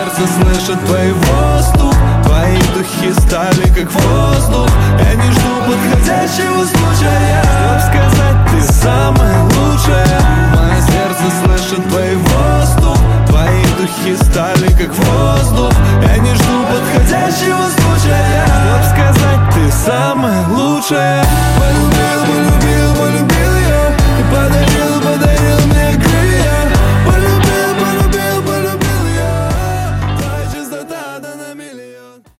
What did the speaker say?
сердце слышит твой воздух. Твои духи стали как воздух. Я не жду подходящего случая.